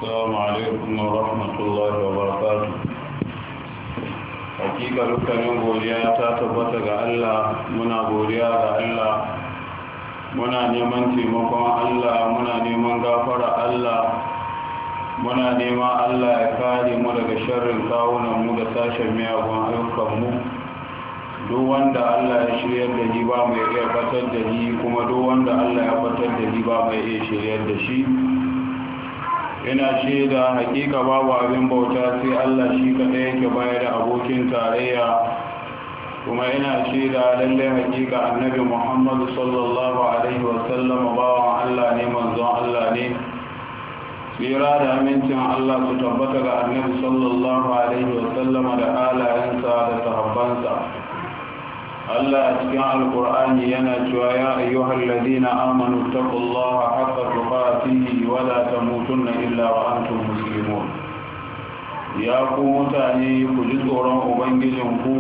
السلام عليكم ورحمة الله وبركاته. Hakika dukkanin godiya ta tabbata ga Allah, muna godiya ga Allah, muna neman taimakon Allah, muna neman gafara Allah, muna neman Allah ya kare mu daga sharrin kawunan mu da sashen miyagun ayyukan mu. Duk wanda Allah ya shiryar da shi ba mai iya batar da shi, kuma duk wanda Allah ya batar da shi ba mai iya shiryar da shi. Ina shaida hakika babu abin bauta sai Allah shi kadai yake bayar da abokin tarayya, kuma ina shaida lalle hakika annabi Muhammad sallallahu alaihi wasallam bawan Allah ne, manzon Allah ne. Tsira da amincin Allah su tabbata ga annabi sallallahu alaihi wasallam da alayensa da sahabbansa. Allah a cikin alkur'ani yana cewa ya ayyuhal ladina amanu taqullaha haqqa tuqatihi wa la tamutunna illa wa antum muslimun. Ya ku mutane, ku ji tsoron ubangijinku,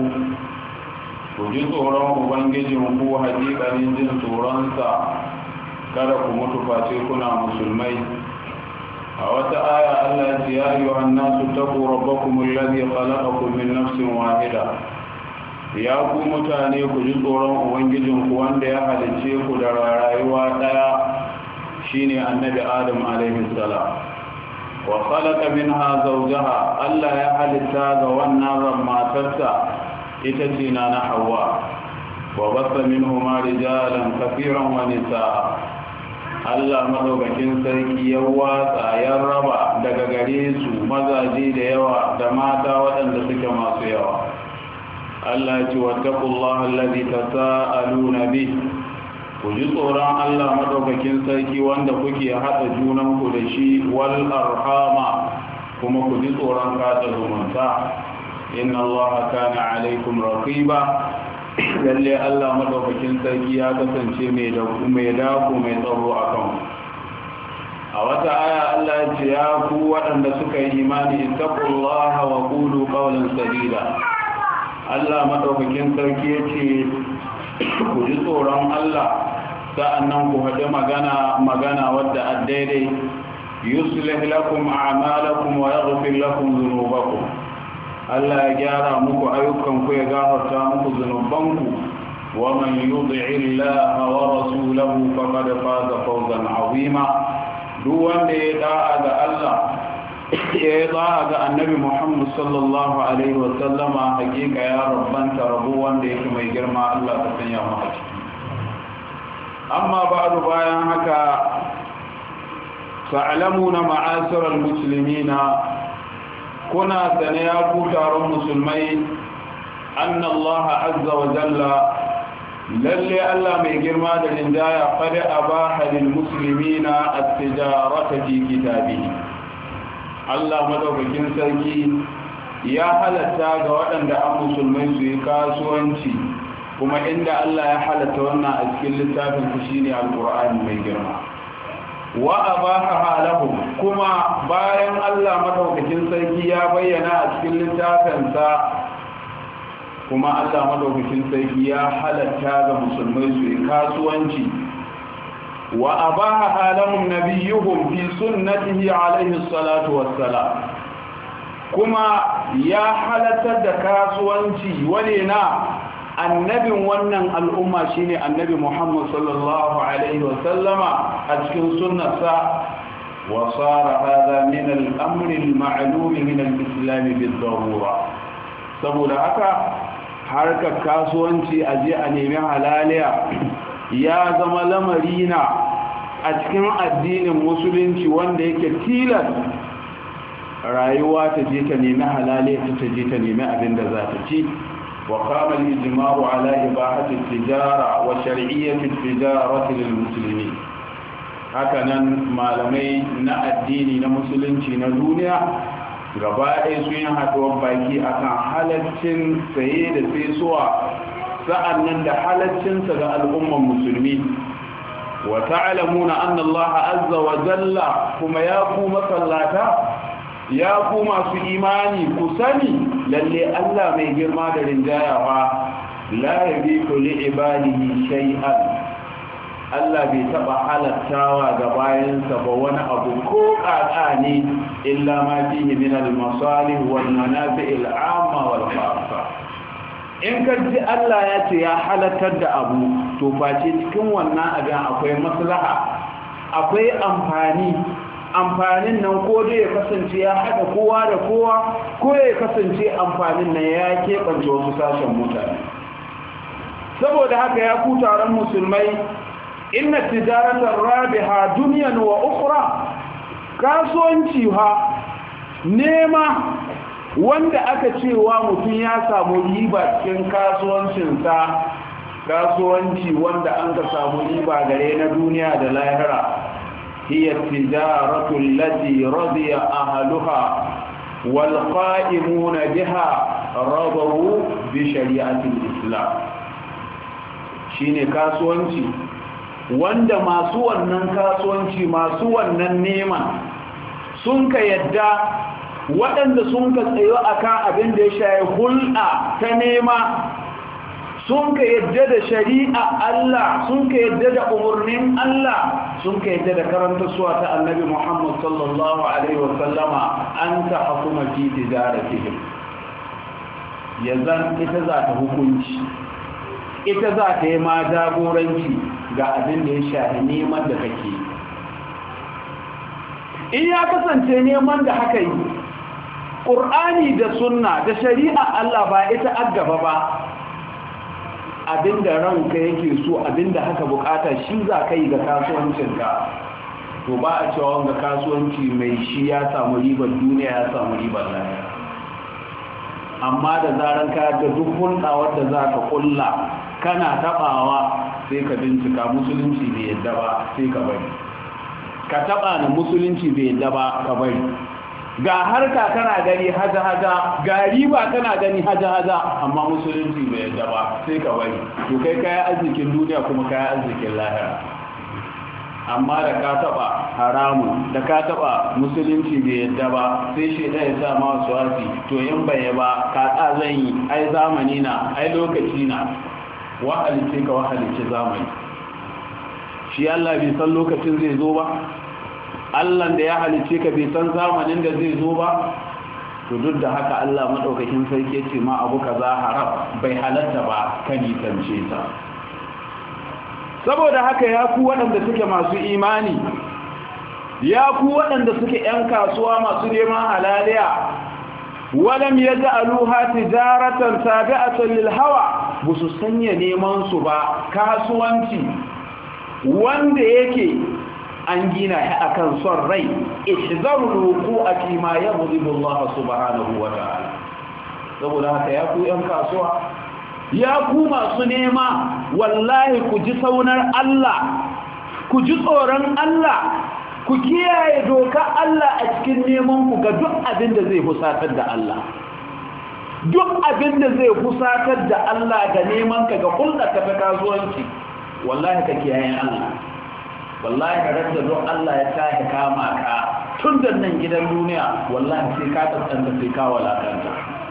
haƙiƙanin jin tsoronsa, kada ku mutu face kuna musulmai. A wata aya Allah ya ce ya ayyuhan nasu taqu rabbakum alladhi khalaqakum min nafsin wahida. Ya ku mutane, ku ji tsoron ubangijinku wanda ya halice ku da rayuwa daya, shine annabi Adam alaihi salam. Wa khalaqa minha zawjaha, Allah ya halitta ga wannan matarsa ita ce na Hawwa. Wa bassa minhuma rijalan kathiran wa nisaa. Allah madaukakin sarki ya watsa ya raba daga gare su mazaje da yawa da mata waɗanda suke masu yawa. Allah ce wattaqullaha allazi tasaaluna bih, ku ji tsoron Allah madaukakin sarki wanda kuke hada junan ku da shi, wal arhama, kuma ku ji tsoron kada zumunta. Inna Allaha kana alaikum raqiba, lalle Allah madaukakin sarki ya kasance mai dako mai tsaro akan. A wata aya Allah ya ce ya ku waɗanda suka yi imani ittaqullaha wa qulu qawlan sadida. Allah madaukakin sarki ya ce ku ji tsoron Allah, sa'annan ku haɗe magana wadda a daidai. Yuslih lakum a'malakum wa yaghfir lakum dhunubakum. Allah ya gyara muku ayyukanku, ya gafarta muku zunubanku. Wa man yuti'i Allaha wa rasulahu faqad faza fawzan 'azima. Duk wanda ya da'a ga Allah ya za ga annabi Muhammad sallallahu alaihi wa sallama, hakika ya rabbanta rabu wanda yake mai girma. Allah ta sanya mu a ciki. Amma ba'du, bayan haka, fa'lamuna ma'asiral muslimina, kuna sane ya ku taron musulmai, anna Allah azza wa jalla, lalle Allah mai girma da rinjaya, qad abaha lil muslimina at-tijarata fi kitabihi. Allah madaukakin sarki ya halatta ga waɗanda an musulmai su yi kasuwanci, kuma inda Allah ya halatta wannan a cikin littafin ku shine alqur'ani mai girma. Wa abaha lahum, kuma bayan Allah madaukakin sarki ya bayyana a cikin littafinsa, kuma Allah madaukakin sarki ya halatta ga musulmai su yi kasuwanci. Wa abaha lahum nabiyuhum fi sunnatihi alayhi salatu wassalam, kuma ya halatar da kasuwanci wane na annabin wannan al'umma shine annabi Muhammad sallallahu alaihi wasallama a cikin sunnarsa. Wa sara hadha min al-amr al-ma'lum min al-islam bil-darura. saboda haka harkar kasuwanci aje a nemi halaliya ya zama lamari na a cikin addinin musulunci wanda yake tilas rayuwa ta je ta nemi halaliya ta je ta nemi abin da za ta ci. wa qama al-ijma'u ala ibahati at-tijara wa shar'iyyati at-tijarati lil-muslimin. haka nan malamai na addini na musulunci na duniya gaba ɗaya sun yi haɗuwar baki akan halaccin saye da saisuwa, sa'an nan da halaccinsa ga al'umman musulmi. wa ta'lamuna anna Allah azza wa jalla, kuma ya ku masallata, ya ku masu imani, ku sani lalle Allah mai girma da rinjayawa la yabiqu li ibadihi shay'an. Allah bai taba halattawa ga bayansa ba wani abu ko ƙaƙa ne illa ma fihi min al-masalih wal manafi' al-amma wal khassa. In ka ji Allah ya ce ya halattar da abu to face cikin wannan abin akwai maslaha, akwai amfanin nan ko dai ya kasance ya haɗa kowa da kowa ko ya kasance amfanin nan ya keɓance wasu sashen mutane. Saboda haka ya ku taron musulmai, inna tijaratar rabiha duniyan wa ukhra, kasuwanci nema wanda aka cewa mutum ya samu riba cikin kasuwancinsa, kasuwanci wanda an ka samu riba gare na duniya da lahira, hiya tijaratu allati radiya ahluha wal qa'imuna biha radawu bi shari'ati al-islam. Shine kasuwanci wanda masu wannan kasuwanci, masu wannan neman sun ka yadda, waɗanda sun ka tsayo akan abin da ya shaye hulɗa ta nema, sun ka yadda da shari'a Allah, sun ka yadda da umarnin Allah, sun ka yadda da karanta suwa ta annabi Muhammad sallallahu alaihi wasallama, an ta hukuma fi tijaratihim. Yazan ita za ta hukunci, ita za ta yi ma jagoranci ga abin da ya shahi neman da kake. In ya kasance neman da haka yi ƙur'ani da sunna da shari'a Allah ba ita aggaba ba, abinda ranka yake so, abinda haka bukata shi za ka yi ga kasuwancinka, to ba a cewa wanga kasuwanci mai shi ya samu ribar duniya, ya samu ribar lahira. Amma da zaran ka ga duk hulɗa wadda za ka ƙulla kana taɓawa, sai ka bincika musulunci bai yadda ba, sai ka bari. Ka taɓa na musulunci bai yadda ba, ka bari. Ga harka kana gani haja-haja, ga riba kana gani haja-haja, amma musulunci bai yadda ba, sai ka bari. To kai kayan arzikin duniya kuma kayan arzikin lahira. Amma da ka taɓa haramun, da ka taɓa musulunci bai yadda ba, sai shi ɗaya sa ma wasu wasi, to in bai ba, ka zan yi, ai zamani na, ai lokaci na, wahalice ka wahalice zamani. Shi Allah bai san lokacin zai zo ba? Allah da ya halice ka bai san zamanin da zai zo ba? To duk da haka Allah madaukakin sarki ce ma abu kaza haram, bai halatta ba, ka nisance ta. Saboda haka ya ku waɗanda suke masu imani, ya ku waɗanda suke ‘yan kasuwa masu neman halaliya, walam yaj'aluha tijaratan tabi'atan lil hawa, busu sanya neman su ba kasuwanci wanda yake an gina shi akan son rai. Ihzaru wuqu'a fi ma yaghdibu Allah subhanahu wa ta'ala. Saboda haka ya ku ‘yan kasuwa, ya ku masu nema, wallahi ku ji saunar Allah, ku ji tsoron Allah, ku kiyaye doka Allah a cikin neman ku ga duk abin da zai fusatar da Allah. Duk abin da zai fusatar da Allah ga neman ka ga hulɗa ta kasuwanci, wallahi ka kiyaye Allah. Wallahi ka rasa don Allah ya tashi kama ka tun da nan gidan duniya, wallahi sai ka tsantsanta, sai ka walakanta.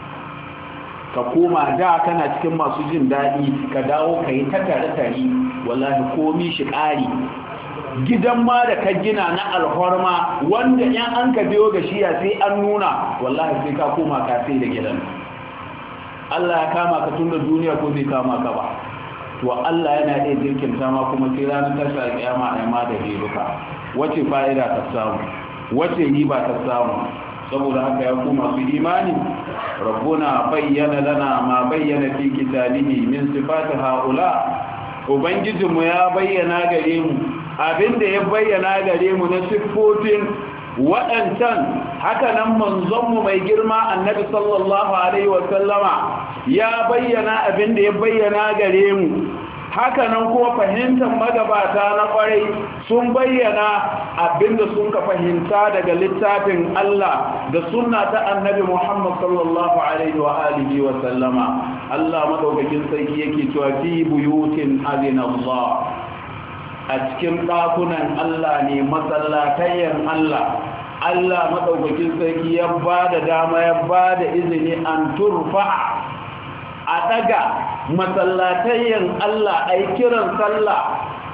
Ka koma da kana cikin masu jin daɗi, ka dawo ka yi ta tare-tare, wallahi komi shi ƙari. Gidan ma da ka gina na alhorma wanda yan an ka biyo ga shiya sai an nuna, wallahi sai ka koma ka sai da gidan. Allah ya kama ka tun da duniya ko zai kama ka ba? To Allah yana iya jirkinta ma kuma sai ranar tashi alƙiyama a ma da riba. Wace fa'ida ta samu? Wace riba ta samu? Saboda haka ya ku masu imani, rabbuna bayyana lana ma bayyana fi kitabihi min sifati haula. Ubangijinmu ya bayyana gare mu abinda ya bayyana gare mu na siffofin waɗancan. Haka nan manzonmu mai girma annabi sallallahu alaihi wasallama ya bayyana abinda ya bayyana gare mu. Haka nan kuma fahimtar magabata na kwarai sun bayyana abinda sun ka fahimta daga littafin Allah da sunna ta annabi Muhammad sallallahu alaihi wa alihi wa sallama. Allah madaukakin sarki yake cewa fi buyutin adina Allah, a cikin ɗakunan Allah ne, masallatayen Allah. Allah madaukakin sarki ya ba da dama, ya ba da izini an turfa, a daga masallatayen Allah, a yi kiran sallah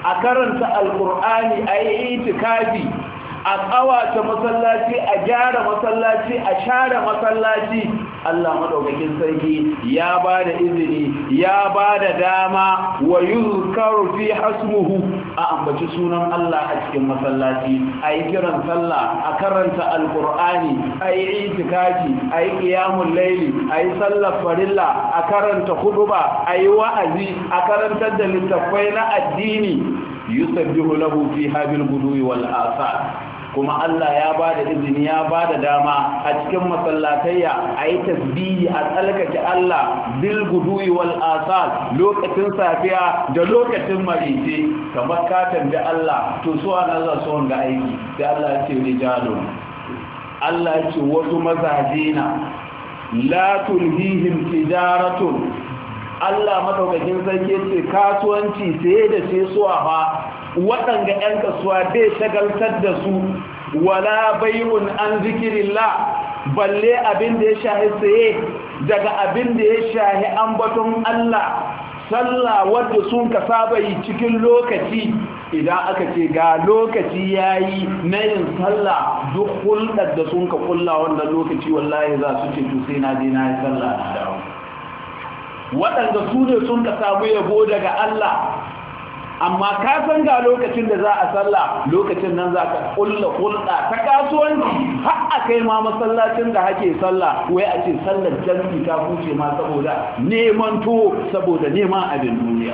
a karanta alqur'ani ayi itikafi a ƙawata masallaci a gyara masallaci a share masallaci Allah madaukakin sarki ya ba da izini ya ba da dama wa yuzkaru fi hasmuhu a ambaci sunan Allah a cikin masallaci a yi kiran sallah a karanta alqur'ani a yi itikafi a yi qiyamul layli a yi sallar farilla a karanta huduba a yi wa'azi a karantar da littattafai na addini yusabbihu lahu fiha bil ghudwi wal asar kuma Allah ya ba da izini ya ba da dama a cikin masallatayya a yi tasbihi a tsalkake Allah bil guduwi wal asal lokacin safiya da lokacin marice kamar ka tambi Allah to so an Allah so ga aiki sai Allah ya ce rijalun Allah ya ce wasu mazajina la tulhihim tijaratun Allah madaukakin sarki ce kasuwanci sai da sai suwa ba waɗanda 'yan kasuwa bai shagaltar da su wala bai'un an zikirillah balle abin da ya shahi saye daga abin da ya shahi ambaton Allah sallah wadda sun ka saba yi cikin lokaci idan aka ce ga lokaci yayi na yin sallah duk hulɗar da sun ka kulla wannan lokaci wallahi za su ce to sai na je na yi sallah na dawo waɗanda su ne sun ka samu yabo daga Allah amma ka san ga lokacin da za a sallah lokacin nan za ka kulla hulɗa ta kasuwanci har a kai ma masallacin da hake sallah wai a ce sallar jami'i ta kuce ma saboda neman to saboda neman abin duniya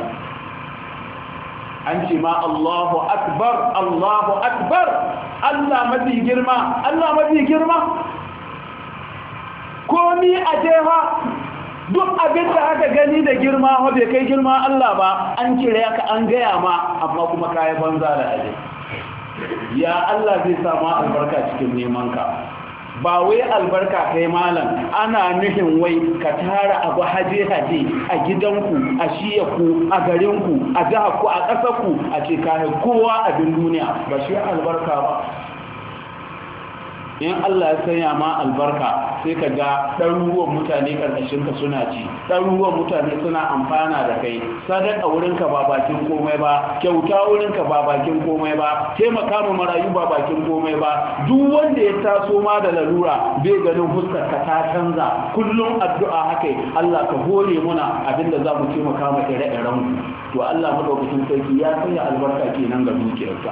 an ce ma Allahu akbar Allahu akbar Allah mafi girma Allah mafi girma komi a jeha duk abin da aka gani da girma ho bai kai girma Allah ba an kire ka an gaya ma amma kuma kai banza da aje ya Allah zai samu albarka cikin neman ka ba wai albarka kai malam ana nufin wai ka tara abu haje a gidanku a shiyaku a garinku a jihar ku a ƙasar ku a ce kai kowa abin duniya ba shi albarka ba in Allah ya sanya ma albarka sai ka ga ɗaruruwan mutane ƙarƙashinka suna ci ɗaruruwan mutane suna amfana da kai sadaka wurinka ba bakin komai ba kyauta wurinka ba bakin komai ba taimaka ma marayu ba bakin komai ba duk wanda ya taso ma da lalura bai ganin fuskar ka ta canza kullum addu'a haka Allah ka hore muna abinda za mu taimaka ma ire-iren to Allah madaukakin sarki ya sanya albarka kenan ga dukiyarka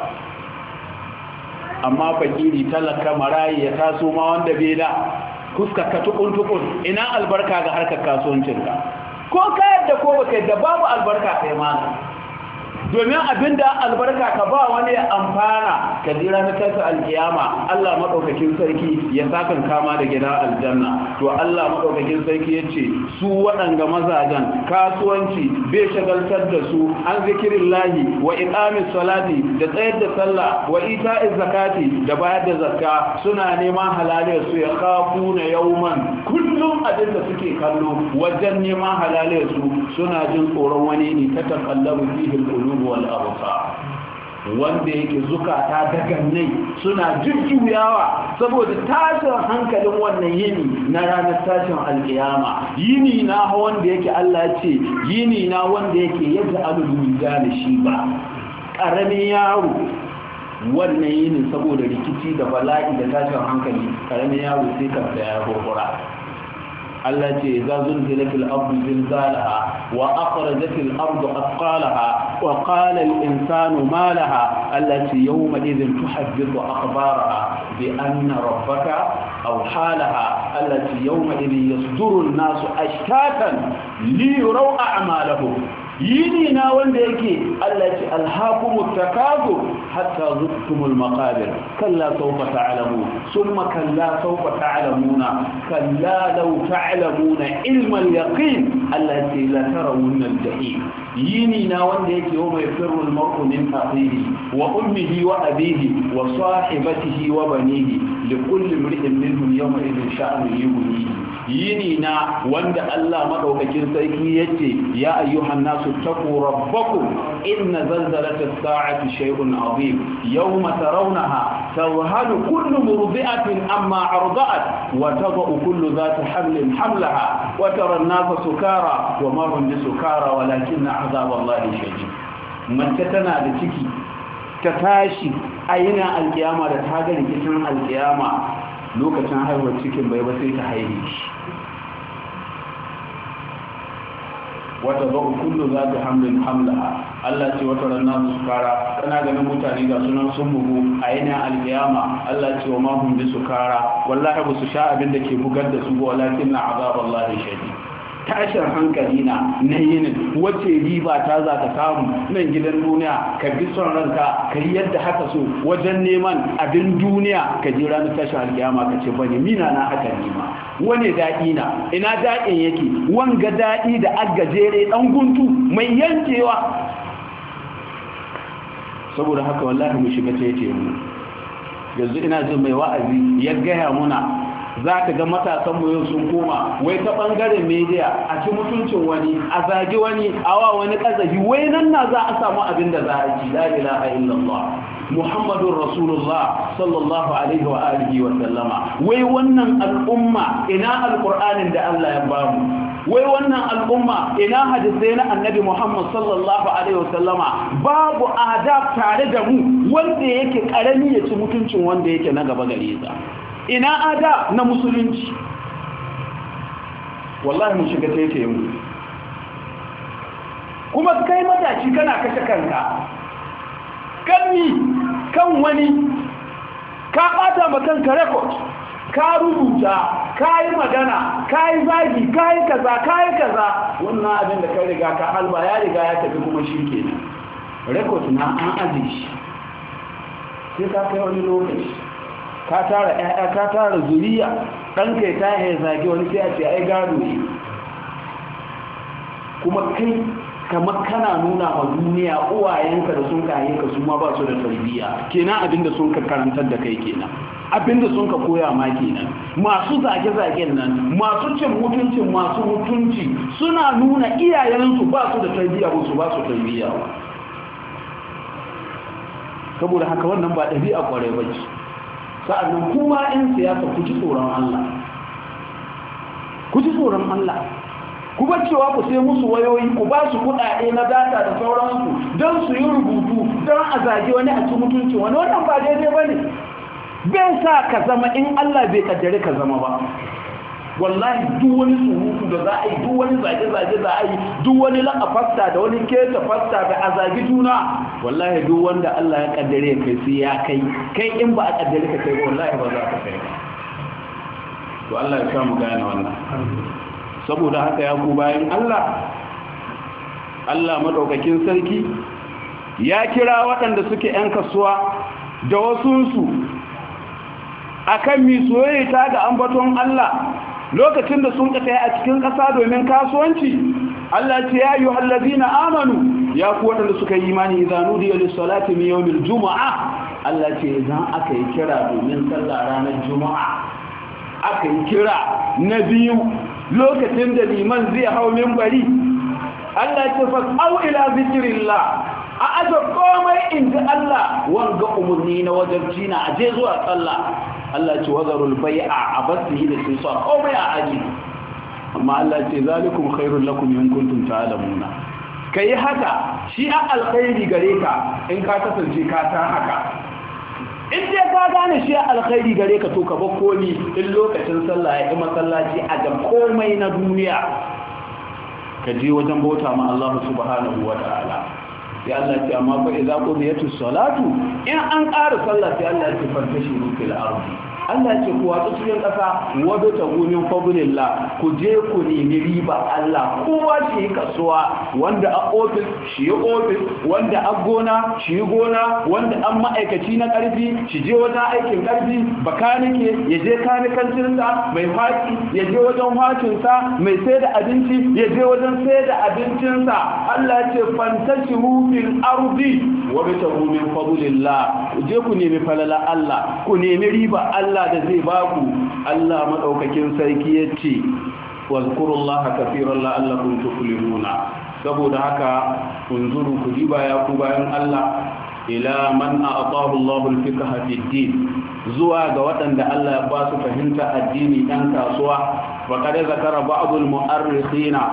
amma fakiri talaka marayi ya taso ma wanda bai da kuskaka tukun ina albarka ga harkar kasuwancinka ko ka yadda ko baka yadda babu albarka kai ma domin abinda albarka ka ba wani ya amfana ka jira na tafi alkiyama Allah madaukakin sarki ya sakan kama da gidan aljanna to Allah madaukakin sarki yace su waɗanga mazajan kasuwanci bai shagaltar da su an zikirillahi wa iqamis salati da tsayar da sallah wa ita'iz zakati da bayar da zakka suna neman halaliyar su ya khafuna yawman kullum abin da suke kallo wajen neman halaliyar su suna jin tsoron wani ne ta takallabu fihi alqulub wal absar wanda yake zukata daga nai suna jujjuyawa saboda tashin hankalin wannan yini na ranar tashin alkiyama yini na wanda yake Allah ce yini na wanda yake yadda alulu da shi ba karamin yaro wannan yini saboda rikici da bala'i da tashin hankali karamin yaro sai ka ya horhora Allah ce za zulzilatil ardu zilzalaha wa akhrajatil ardu athqalaha wa qala al insanu ma laha allati yawma idhin tuhaddithu akhbaraha bi anna rabbaka awhalaha allati yawma idhin yasduru an-nasu ashtatan li yuraw a'malahum yini na wanda yake Allah ce alhaqumut takazur hatta zuktumul maqabir kalla sawfa ta'lamun thumma kalla sawfa ta'lamuna kalla law ta'lamuna ilma al-yaqin allati la tarawunna al-jahim yini na wanda yake wa mai firru al-mar'u min akhihi wa ummihi wa abihi wa sahibatihi wa banihi likulli imri'in minhum yawma idhin sha'nu yughnihi yini na wanda Allah madaukakin sarki yace ya ayyuhan nasu taqu rabbakum inna zalzalatas sa'ati shay'un 'azim yawma tarawnaha tadhhalu kullu murdi'atin amma arda'at wa tad'u kullu dhati hamlin hamlaha wa tara an-nasa sukara wa ma hum bisukara walakinna 'adhaballahi shadid mace tana da ciki ta tashi a yinin alkiyama da ta ga rikicin alkiyama lokacin haihuwar cikin bai ba sai ta haihe shi. wata ba'u kullu za ta hamlin hamlaha Allah ce wata ranar su kara kana ganin mutane ga sunan sun bugu a yanayin alkiyama Allah ce wa mahun bi su kara wallahi ba su sha abin da ke bugar da su ba walakin na azab Allah shadi tashin hankali na yinin wace riba ta za ka samu nan gidan duniya ka bi son ranka ka yi yadda haka so wajen neman abin duniya ka ji ranar tashin alkiyama ka ce bane mina na haka nima wane daɗi na ina daɗin yake wanga daɗi da agajere ɗan guntu mai yankewa saboda haka wallahi mu shiga tete mu yanzu ina jin mai wa'azi ya gaya muna za ka ga matasanmu yau sun koma wai ta ɓangaren media a ci mutuncin wani a zagi wani awa wani ƙazafi wai nan na za a samu abin da za a ci la ilaha illallah muhammadun rasulullah sallallahu alaihi wa alihi wa sallama wai wannan al'umma ina alƙur'anin da Allah ya bamu wai wannan al'umma ina hadisai na annabi muhammad sallallahu alaihi wa sallama babu adab tare da mu wanda yake ƙarami ya ci mutuncin wanda yake na gaba gare sa ina ada na musulunci wallahi mun shiga taitaye mu kuma kai matashi kana kashe kanka kanni kan wani ka bata ma kanka record ka rubuta ka yi magana ka yi zagi ka yi kaza wannan abin da kai riga ka halba ya riga ya tafi kuma shi kenan record na an aje shi sai ka kai wani lokaci ka tara ƴaƴa ka tara zuriya dan kai ta ya zage wani sai a ce ai gado ne kuma kai kamar kana nuna wa duniya uwayenka da sun kaye ka su ma ba su da tarbiyya kenan abinda sun ka karantar da kai kenan abinda sun ka koya ma kenan masu zage-zagen nan masu cin mutuncin masu mutunci suna nuna iyayensu ba su da tarbiyya ba su ba su tarbiyya ba saboda haka wannan ba ɗabi'a kwarai ba ce sa'annan kuma 'yan siyasa ku ji tsoron Allah ku ji tsoron Allah ku bar cewa ku sai musu wayoyi ku ba su kuɗaɗe na data da sauransu don su yi rubutu don a zage wani a ci mutunci wani wannan ba daidai ba ne bai sa ka zama in Allah bai kaddare ka zama ba wallahi duk wani surutu da za a yi duk wani zage-zage za a yi duk wani la'afasta da wani keta fasta da a zagi juna wallahi duk wanda Allah ya kaddare kai sai ya kai in ba a kaddare ka kai ba wallahi ba za ka kai ba to Allah ya samu gane wannan saboda haka ya ku bayan Allah madaukakin sarki ya kira waɗanda suke 'yan kasuwa da wasunsu akan mi soyayya ta ga ambaton Allah lokacin da sun kasa a cikin ƙasa domin kasuwanci Allah ce ya yi hallazina amanu ya ku waɗanda suka yi imani idan nudiya lissalati min yawmil juma'a Allah ce idan aka yi kira domin sallah ranar juma'a aka yi kira na biyu lokacin da liman zai hau minbari Allah ce fas'au ila zikrillah a aje komai inda Allah wanga umurni na wajibci na aje zuwa sallah Allah ce wazarul bai'a abasihi da sai sa komai a aji amma Allah ce zalikum khairul lakum in kuntum ta'lamuna kai haka shi a alkhairi gare ka in ka kasance ka san haka in dai ka gane shi a alkhairi gare ka to ka ba komi in lokacin sallah ya yi masallaci a da komai na duniya ka je wajen bauta ma Allah subhanahu wa ta'ala sai Allah ce amma fa idza qudiyatus salatu in an ƙara sallah sai Allah ya ce fantashiru fil ardi Allah ce ku watsu cikin ƙasa wadda ta gumin fadlillah ku je ku nemi riba Allah kowa shi kasuwa wanda a ofis shi ofis wanda a gona shi gona wanda an ma'aikaci na ƙarfi shi je wajen aikin ƙarfi bakanike ya je kanikancinsa mai faki ya je wajen fakinsa mai sai da abinci ya je wajen sai da abincinsa Allah ce fantashiru fil ardi wadda ta gumin fadlillah ku je ku nemi falala Allah ku nemi riba Allah da zai baku Allah madaukakin sarki yace wazkurullaha kaseeran la'allakum tuflihuna saboda haka unzuru ku diba ya ku bayan Allah ila man a'tahu Allahu al-fiqha fi din zuwa ga waɗanda Allah ya ba su fahimta addini dan kasuwa wa kada zakara ba'dul mu'arrikhina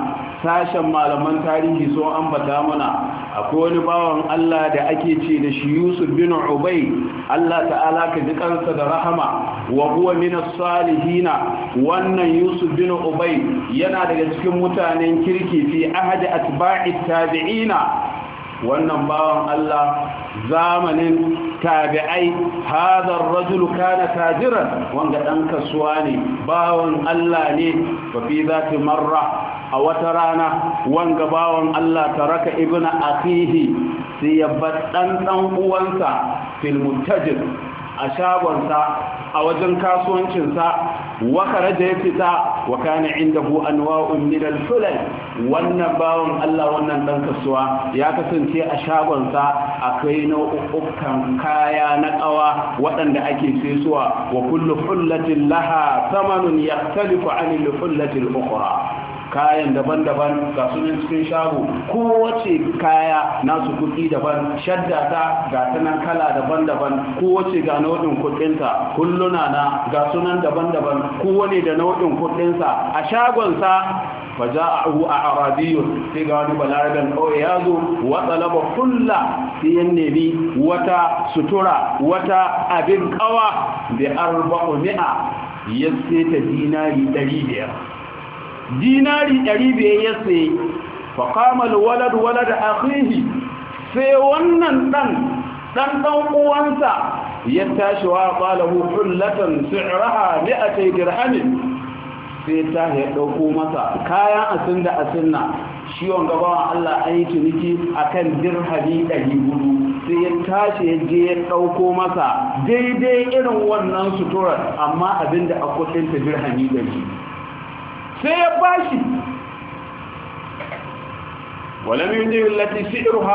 sashen malaman tarihi so ambata mana akwai wani bawan Allah da ake ce da shi Yusuf bin Ubay Allah ta'ala ka ji kansa da rahama wa huwa min as-salihina wannan Yusuf bin Ubay yana daga cikin mutanen kirki fi ahadi atba'i tabi'ina wannan bawan Allah zamanin tabi'ai hadha ar-rajul kana tajiran wanda dan kasuwa ne bawan Allah ne wa fi zati marra a wata rana wanga bawan Allah taraka ibnu akhihi sai ya bar dan uwansa fil muntajir a shagonsa a wajen kasuwancinsa wa kharaja ya fita wa kana indahu anwa'un min al-hulal wannan bawon Allah wannan dan kasuwa ya kasance a shagonsa akwai nau'ukan kaya na kawa waɗanda ake saisuwa wa kullu hullatin laha thamanun yaxtalifu 'an al-hullati al-ukhra kayan daban-daban ga sunan cikin shago kowace kaya nasu kuɗi daban shadda ta ga tanan kala daban-daban kowace ga nau'in kuɗinta kulluna na ga sunan daban-daban kowane da nau'in kuɗinsa a shagonsa faja'ahu a'rabiyyun sai ga wani balaragan kawai ya zo wa talaba kulla sai ya nemi wata sutura wata abin kawa da 400 ya sai ta dinari 500 dinari 500 ya sai faƙamal walad akhihi sai wannan dan uwansa ya tashi wa qalahu hullatan si'raha 200 dirhamin sai ta ya dauko masa kayan asinna shi wanga bawan Allah an yi ciniki akan dirhami 400 sai ya tashi ya je ya dauko masa daidai irin wannan suturar amma abinda a kudin ta dirhami 100 sai ya bashi wala min allati si'ruha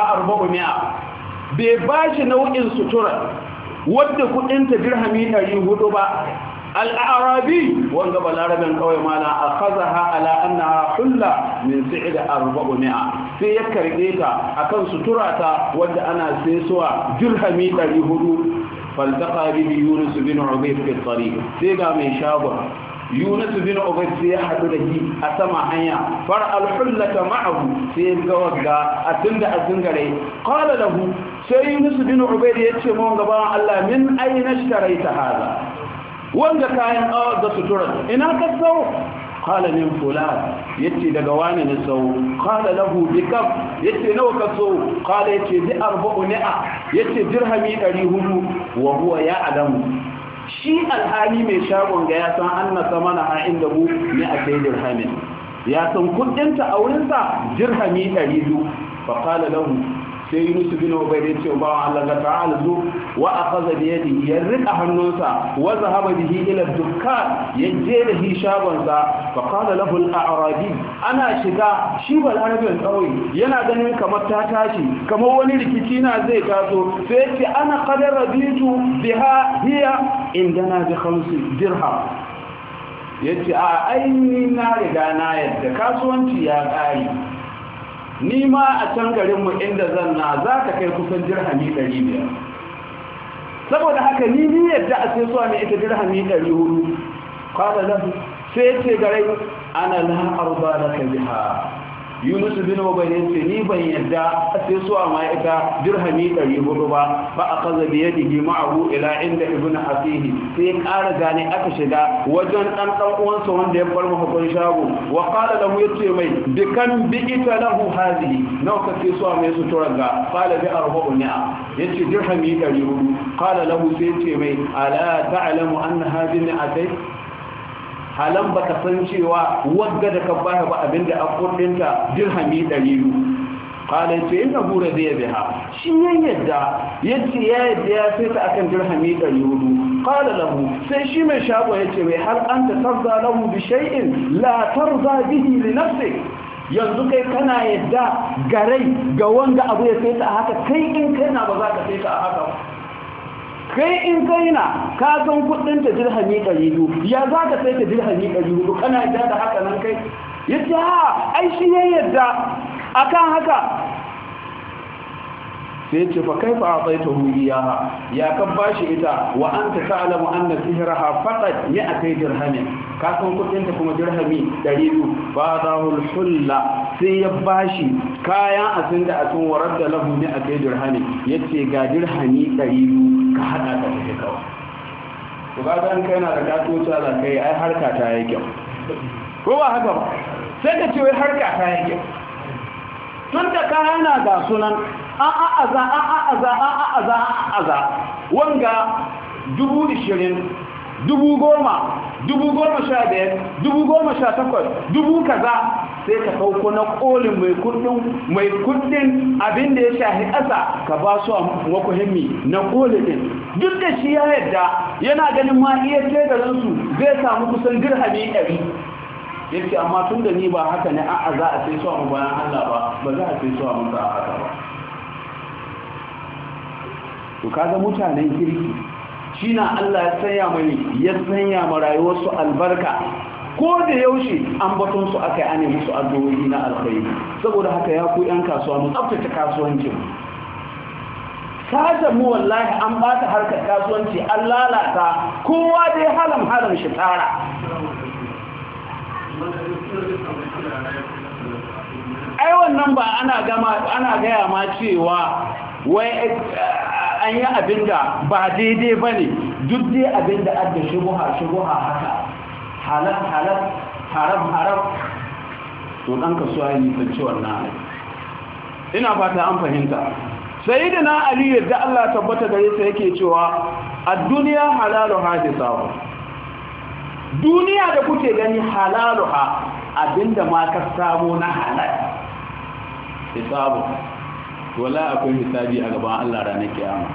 400 bai bashi nau'in sutura wadda kudin ta dirhami 400 ba al-arabi wanda balaraban kawai mala akhazaha ala annaha hulla min si'd 400 sai ya karbe ta akan sutura ta wadda ana saisuwa dirhami 400 faltaqa bihi Yunus bin Ubayd fi at-tariq sai ga mai shagon Yunus bin Ubayd sai ya hadu da shi a sama hanya far al-hullata ma'ahu sai ga wagga atunda azingare qala lahu sai Yunus bin Ubayd ya ce mun gaban Allah min aina ishtaraita hada wanda kayan da sutura ina ka sau qala min fulan yace daga wani ne sau qala lahu bikam yace nawa ka sau qala yace bi 400 yace dirhami 400 wa huwa ya'lamu shi alhali mai shagon ga ya san anna samana a inda hu ne a kai dirhamin ya san kudinta a wurinsa dirhami 200 fa qala lahu sai Yunus bin Ubayd ya ce ba Allah ga ta'ala zu wa akhadha bi yadihi ya rika hannunsa wa zahaba bihi ila dukkan ya je da shi shagon sa fa qala lahu al-a'rabi ana shiga shi balarabin kawai yana ganin kamar ta tashi kamar wani rikici na zai taso sai ya ce ana qad rabitu biha hiya indana bi 5 dirham yace a aini na riga na yadda kasuwanci ya kare ni ma a can garinmu inda zan na za ka kai kusan dirhami 500 saboda haka ni yadda a sai suwa ne ita dirhami 400 kwada lahu sai ce garai ana la arba laka biha Yunus bin Ubayd ce ni ban yadda a sai suwa ma ita dirhami 400 ba fa akaza bi yadihi ma'ahu ila inda ibn asihi sai ƙara gane aka shiga wajen dan uwansa wanda ya bar mahukun shago wa qala lahu yace mai bikan bi'ita lahu hadhihi nawa ka sai suwa mai sutura ga qala bi 400 yace dirhami 400 qala lahu sai yace mai ala ta'lamu anna hadhihi atay halan baka san cewa wagga da ka baya ba abinda a kudinta dirhami 100 qala ce inna hura zai biha shi yadda yace ya sai ta akan dirhami 400 qala lahu sai shi mai shago yace mai hal anta tarza lahu bi shay'in la tarza bihi li nafsik yanzu kai kana yadda garai ga wanga abu ya sai ta haka kai in kai na ba za ka sai ta haka kai in kai na ka san kudin ta dirhami 200 ya za ka sai ta dirhami 400 kana yadda da haka nan kai yace ha ai shi ya yadda akan haka sai ce fa kaifa ataitahu iyaha ya kan bashi ita wa anta ta'lamu anna sihraha faqat 200 dirhamin ka san kudin ta kuma dirhami 200 fa dahu al-hulla sai ya bashi kayan asin da asin warar da lahu ne a kai dirhami yace ga dirhami 200 ka hada ka tafi kawai to ga dan kai na da katota da kai ai harka ta yake ko ba haka ba sai ka ce wai harka ta yake tun da kaya na ga sunan aza wanga 20,000 10,000 15,000 18,000 dubu kaza sai ka ɗauko na ƙolin mai kudin abin da ya shahi ƙasa ka ba su a makwahimmi na ƙolin ɗin duk da shi ya yadda yana ganin ma iya tegarinsu zai samu kusan dirhami 100 yace amma tun da ni ba haka ne a za a sai su a bayan Allah ba za a sai su a mutu a haka ba to kaga mutanen kirki shi na Allah ya sanya ma rayuwarsu albarka ko da yaushe an baton su aka yi ane musu addu'o'i na alkhairi saboda haka ya ku yan kasuwa mu tsaftace kasuwancin sashen mu wallahi an bata harkar kasuwanci an lalata kowa dai halam shi tara ai wannan ba ana gaya ma cewa wai an yi abinda ba daidai ba ne duk dai abinda adda shubuha haka halal haram to ɗan kasuwa yi nisanci wannan ina fata an fahimta sayyidina ali yadda Allah tabbata gare sa yake cewa ad-dunya halaluha hisabu duniya da kuke gani halaluha abinda ma ka samu na halal hisabu wala akwai hisabi a gaban Allah ranar kiyama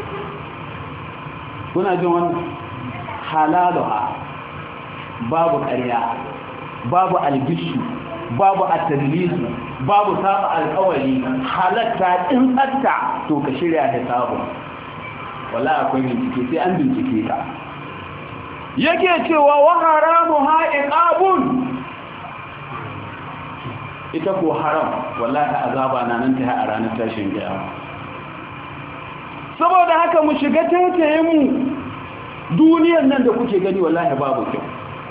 kuna jin wannan halaluha babu ƙarya babu algishu babu at-tadlisu babu saba alƙawari halatta in tsatta to ka shirya hisabu wala akwai bincike sai an bincike ka yake cewa wa haramuha iqabun ita ko haram wallahi azaba na nan ta a ranar tashin kiyama saboda haka mu shiga taitaye mu duniyar nan da kuke gani wallahi babu kyau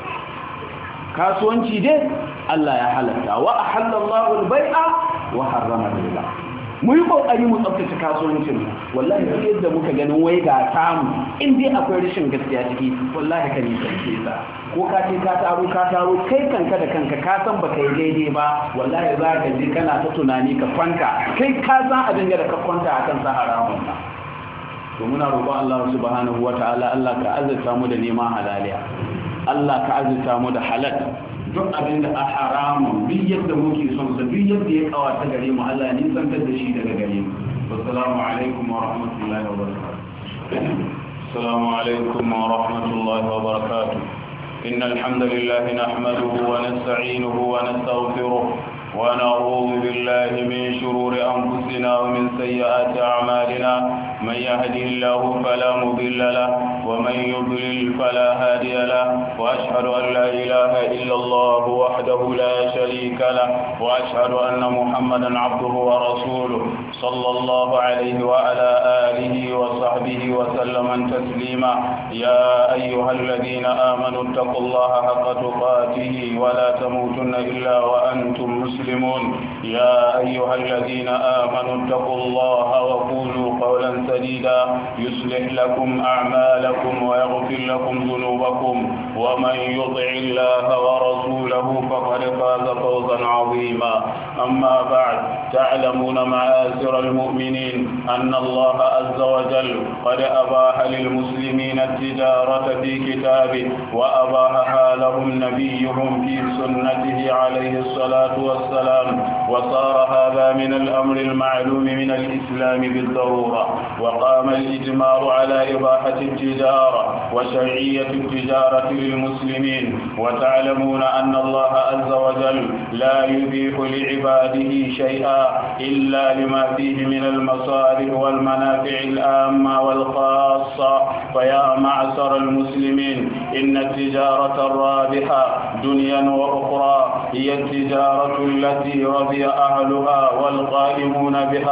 kasuwanci dai Allah ya halatta wa ahallallahu al-bai'a wa harrama al-riba mu yi kokari mu tsaftace kasuwancin mu wallahi duk yadda muka ganin wai ga samu in dai akwai rashin gaskiya ciki wallahi ka nisance sa ko ka ce ka taro kai kanka da kanka ka san baka yi daidai ba wallahi za ka je kana ta tunani ka kwanta kai ka san abin da ka kwanta akan sa haramun ba to muna roƙon Allah subhanahu wataala Allah ka azurta mu da neman halaliya Allah ka azurta mu da halal duk abin da a haramun duk yadda muke son sa duk yadda ya kawata gare mu Allah ne santar da shi daga gare mu assalamu alaikum wa rahmatullahi wa barakatuh assalamu alaikum wa rahmatullahi wa barakatuh innal hamdalillah nahmaduhu wa nasta'inuhu wa nastaghfiruh ونعوذ بالله من شرور أنفسنا ومن سيئات أعمالنا من يهدي الله فلا مضل له ومن يضلل فلا هادي له وأشهد أن لا إله إلا الله وحده لا شريك له وأشهد أن محمدا عبده ورسوله صلى الله عليه وعلى آله وصحبه وسلم تسليما يا أيها الذين آمنوا اتقوا الله حق تقاته ولا تموتن إلا وأنتم مسلمون يا أيها الذين آمنوا اتقوا الله وقولوا قولا سديدا يصلح لكم أعمالكم ويغفر لكم ذنوبكم ومن يطع الله ورسوله فقد فاز فوزا عظيما أما بعد تعلمون معاشر المؤمنين أن الله عز وجل قد أباح للمسلمين التجارة في كتابه وأباحها لهم نبيهم في سنته عليه الصلاة والسلام وصار هذا من الأمر المعلوم من الإسلام بالضرورة وقام الإجماع على إباحة التجارة وشرعية التجارة للمسلمين وتعلمون أن الله عز وجل لا يبيح لعباده شيئا إلا لما فيه من المصالح والمنافع العامة والخاصة فيا معشر المسلمين إن التجارة الرابحة دنيا وأخرى هي التجارة التي رضي أهلها والقائمون بها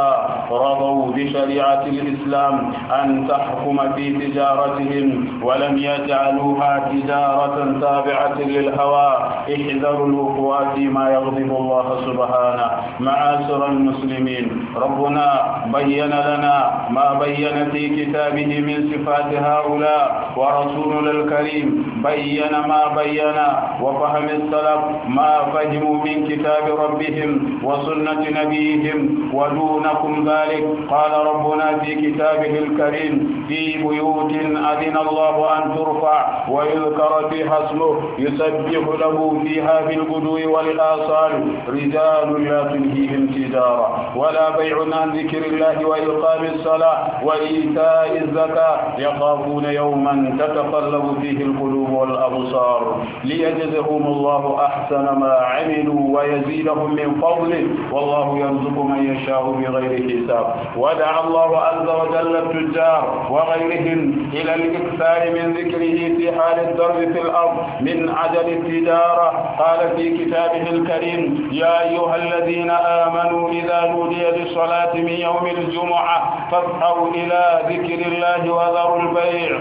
رضوا بشريعة الإسلام أن تحكم في تجارتهم ولم يجعلوها تجارة تابعة للهوى. احذروا الوقوع فيما يغضب الله سبحانه. معاشر المسلمين، ربنا بين لنا ما بين في كتابه من صفات هؤلاء، ورسولنا الكريم بين ما بين، وفهم السلف ما فهموا من كتاب ربهم وسنة نبيهم. ودونكم ذلك قال ربنا في كتابه الكريم: في بيوت أذن الله أن ترفع ويذكر فيها اسمه يسبح له فيها بالغدو والآصال رجال لا تلهيهم تجارة ولا بيع عن ذكر الله وإقام الصلاة وإيتاء الزكاة يخافون يوما تتقلب فيه القلوب والأبصار ليجزهم الله أحسن ما عملوا ويزيدهم من فضله والله يرزق من يشاء بغير حساب. ودعا الله عز وجل التجار وغيرهم إلى الإكثار من ذكره في حال الضرب في الأرض من عجل التجارة. قال في كتابه الكريم: يا أيها الذين آمنوا إذا نودي للصلاة من يوم الجمعة فاسعوا إلى ذكر الله وذروا البيع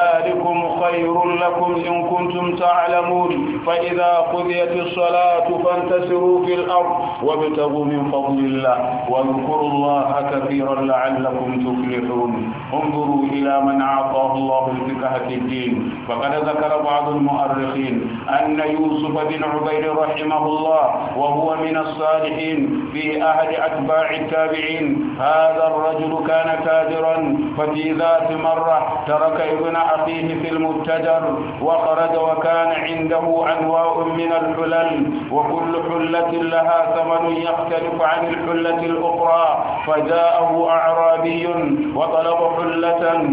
ذلكم خير لكم إن كنتم تعلمون. فإذا قضيت الصلاة فانتشروا في الأرض وابتغوا من فضل الله واذكروا الله كثيرا لعلكم تفلحون. انظروا إلى من أعطاه الله الفقه في الدين. فقد ذكر بعض المؤرخين أن يوسف بن عبيد رحمه الله وهو من الصالحين في أحد أتباع التابعين. هذا الرجل كان تاجرا، ففي ذات مرة ترك ابن أخيه في المتجر وخرج وكان عنده أنواع من الحلل وكل حلة لها ثمن يختلف عن الحلة الأخرى. فجاءه أعرابي وطلب حلة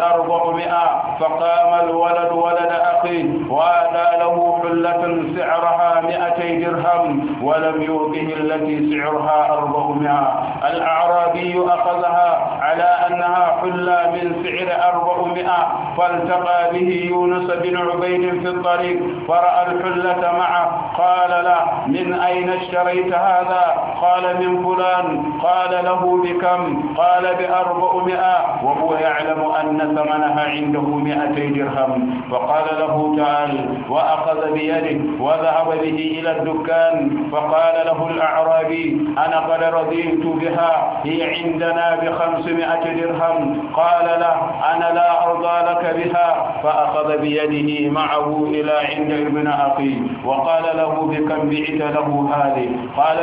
ب400، فقام الولد ولد أخيه وآتى له حلة سعرها 200 درهم ولم يؤته التي سعرها 400. الأعرابي أخذها على أنها حلة من سعر 400، فالتقى به يونس بن عبيد في الطريق فرأى الحلة معه. قال له: من أين اشتريت هذا؟ قال: من فلان. قال له: بكم؟ قال: ب400، وهو يعلم أن ثمنها عنده 200 درهم. فقال له: تعال. وأخذ بيده وذهب به إلى الدكان. فقال له الأعرابي: أنا قد رضيت بها، هي عندنا ب500 درهم. قال له: أنا لا أرضى لك بها. فأخذ بيده معه إلى عند ابن أخي وقال له: بكم بعت له هذه؟ قال: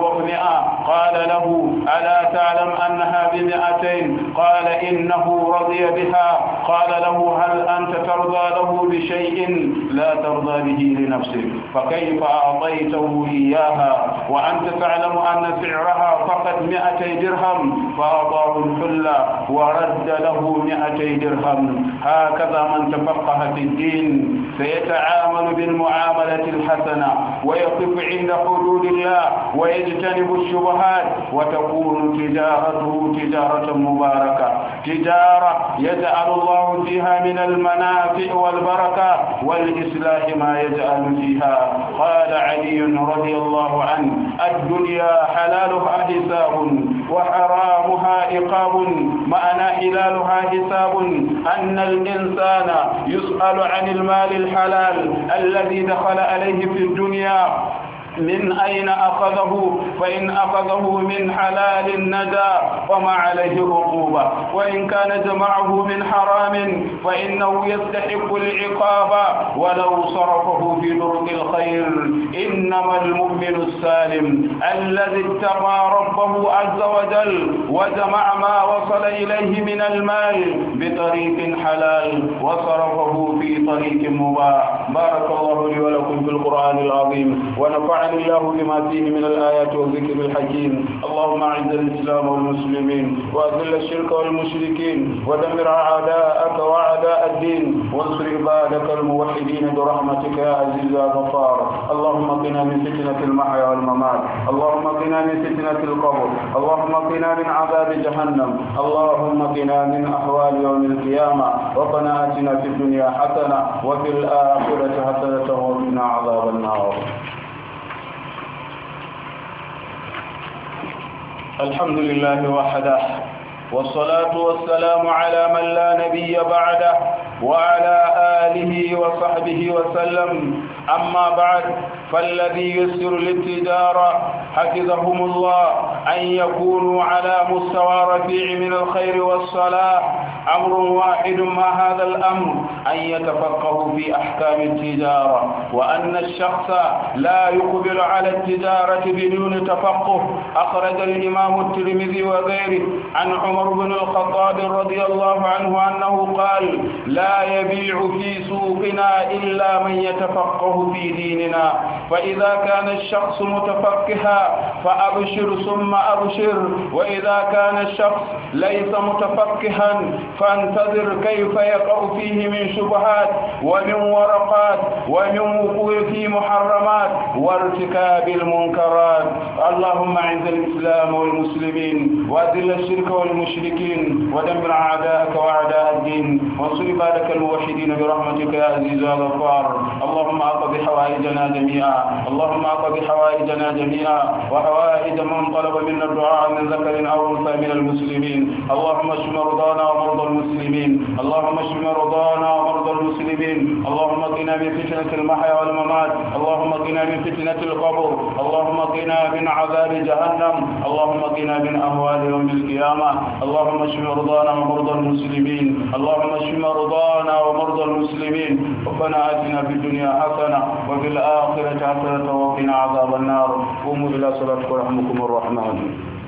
ب400. قال له: ألا تعلم أنها ب200؟ قال: إنه رضي بها. قال له: هل أنت ترضى له بشيء لا ترضى به لنفسك؟ فكيف أعطيته إياها وأنت تعلم أن سعرها فقط 200 درهم؟ فأعطاه الحلة ورد له 200 درهم. هكذا من تفقه في الدين سيتعامل بالمعاملة الحسنة ويقف عند حدود الله ويجتنب الشبهات، وتكون تجارته تجارة مباركة، تجارة يجعل الله فيها من المنافع والبركة والإصلاح ما يجعل فيها. قال علي رضي الله عنه: الدنيا حلالها حساب وحرامها عقاب. معنى حلالها حساب أن الإنسان يسأل عن المال الحلال الذي دخل عليه في الدنيا من أين أخذه، فإن أخذه من حلال نجا وما عليه عقوبة، وإن كان جمعه من حرام فإنه يستحق العقاب ولو صرفه في طرق الخير. إنما المؤمن السالم الذي اتقى ربه عز وجل وجمع ما وصل إليه من المال بطريق حلال وصرفه في طريق مباح. بارك الله لي ولكم في القرآن العظيم ونفعني الله بما فيه من الآيات والذكر الحكيم. اللهم أعز الإسلام والمسلمين وأذل الشرك والمشركين ودمر أعداءك وأعداء الدين وانصر عبادك الموحدين برحمتك يا عزيز يا غفار. اللهم قنا من فتنة المحيا والممات، اللهم قنا من فتنة القبر، اللهم قنا من عذاب جهنم، اللهم قنا من أحوال يوم القيامة. ربنا آتنا في الدنيا حسنة وفي الآخرة حسنة وقنا عذاب النار. الحمد لله وحده، والصلاة والسلام على من لا نبي بعده وعلى آله وصحبه وسلم. أما بعد، فالذي يسر للتجارة حفظهم الله أن يكونوا على مستوى رفيع من الخير والصلاح. أمر واحد مع هذا الأمر أن يتفقهوا في أحكام التجارة، وأن الشخص لا يقبل على التجارة بدون تفقه. أخرج الإمام الترمذي وغيره عن عمر بن الخطاب رضي الله عنه أنه قال: لا يبيع في سوقنا إلا من يتفقه في ديننا، فإذا كان الشخص متفقها فأبشر ثم أبشر، وإذا كان الشخص ليس متفقها فانتظر كيف يقع فيه من شبهات ومن ورقات ومن وقوع في محرمات وارتكاب المنكرات. اللهم أعز الإسلام والمسلمين، وأذل الشرك والمشركين، ودمر أعداءك وأعداء الدين، وانصر عبادك الموحدين برحمتك يا عزيز يا غفار. اللهم اقض حوائجنا جميعا، اللهم اقض حوائجنا جميعا وحوائج من طلب منا الدعاء من ذكر او انثى من المسلمين. اللهم اشف مرضانا ومرضى المسلمين، اللهم اشف مرضانا ومرضى المسلمين. اللهم قنا من فتنة المحيا والممات، اللهم قنا من فتنة القبر، اللهم قنا من عذاب جهنم، اللهم قنا من اهوال يوم القيامة. اللهم اشف مرضانا ومرضى المسلمين، اللهم اشف مرضانا ومرضى المسلمين. ربنا آتنا في الدنيا حسنة وفي الآخرة حسنة وقنا عذاب النار. قوموا إلى صلاتكم ورحمكم الرحمن.